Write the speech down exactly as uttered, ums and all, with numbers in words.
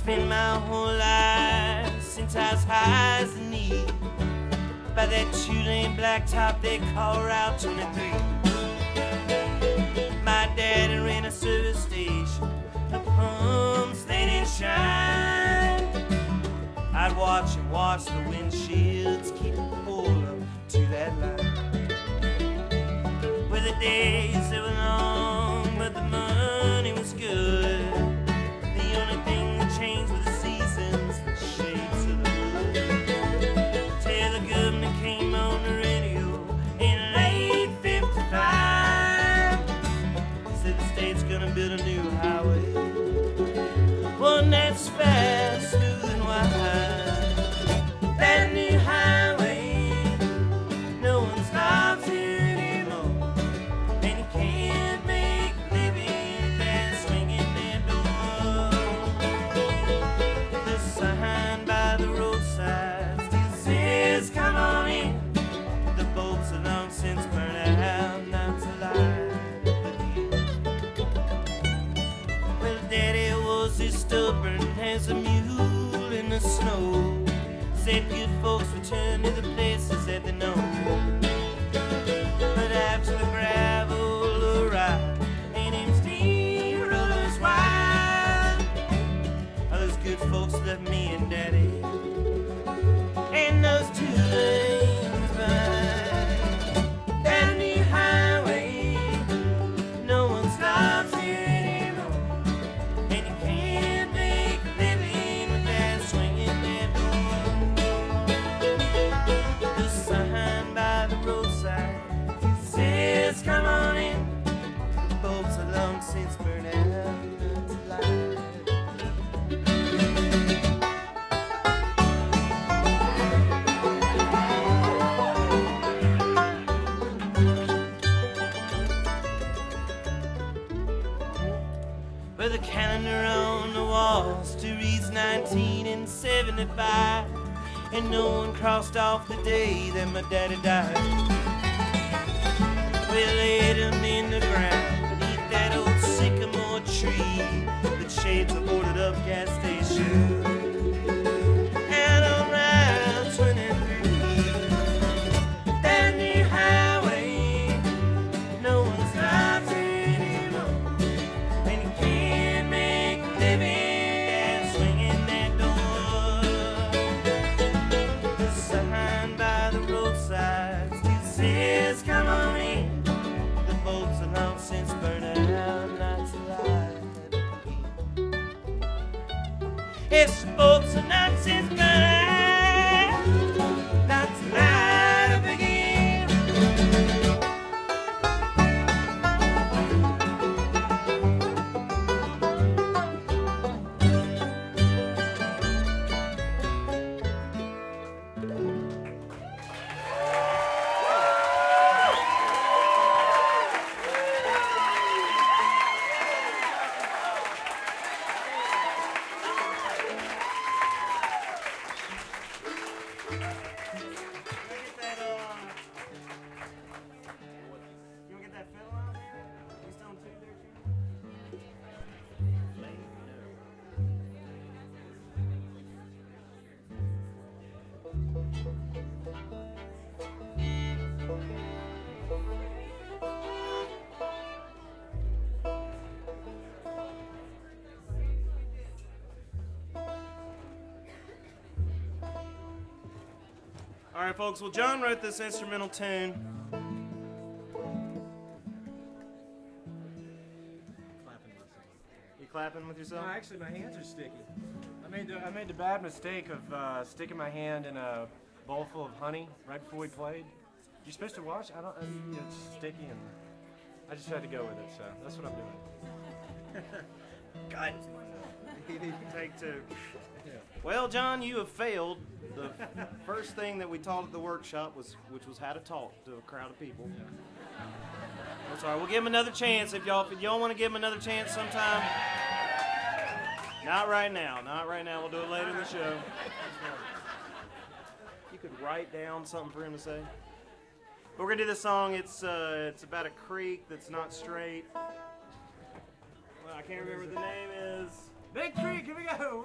spent my whole life since I was high as a knee by that two-lane blacktop they call Route twenty-three. My daddy ran a service station, the pumps they didn't shine. I'd watch and watch the windshields keep pull up to that line. Well, the days they were long, but the money was good. The only thing that changed were the seasons, the shapes of the wood. Till the governor came on the radio in late fifty-five. Said the state's gonna build a new highway, one that's fast, smooth and wide. That new highway, no one stops here anymore, and you can't make a living fast swinging that door. The sign by the roadside still says, "Come on in." The bolts are long since burned out, not to light again. Well, Daddy was as stubborn as a mule in the snow. Said good folks return to the places that they know. But after the gravel arrived and them steamrollers wide, those good folks left me and Daddy and those two lanes behind. That new highway, no one stops here anymore, and you can't make a living with that swinging that door. The sign by the roadside says, "Come on in." The bulbs are long since burned out, not to light. But the calendar on the wall still reads nineteen and seventy-five, and no one crossed off the day that my daddy died. We laid him in the ground beneath that old sycamore tree that shades a boarded up gas station out on Route twenty-three. That new highway, no one stops anymore, and you can't make a living swinging that door. The sign by the roadside still says, "Come on in." The bolts are long since burned out, not to light again. Yes, the bolts are long since burned out, not to light up again. All right, folks. Well, John wrote this instrumental tune. You clapping with yourself? No, actually, my hands are sticky. I made the, I made the bad mistake of uh, sticking my hand in a bowl full of honey right before we played. You're supposed to wash? I don't. I mean, it's sticky, and I just had to go with it. So that's what I'm doing. God. Take two. Well, John, you have failed. The first thing that we taught at the workshop was, which was how to talk to a crowd of people. That's all right. We'll give him another chance if y'all, if y'all want to give him another chance sometime. Not right now. Not right now. We'll do it later in the show. You could write down something for him to say. But we're gonna do this song. It's uh, it's about a creek that's not straight. Well, I can't remember what the name is. Big Creek, here we go.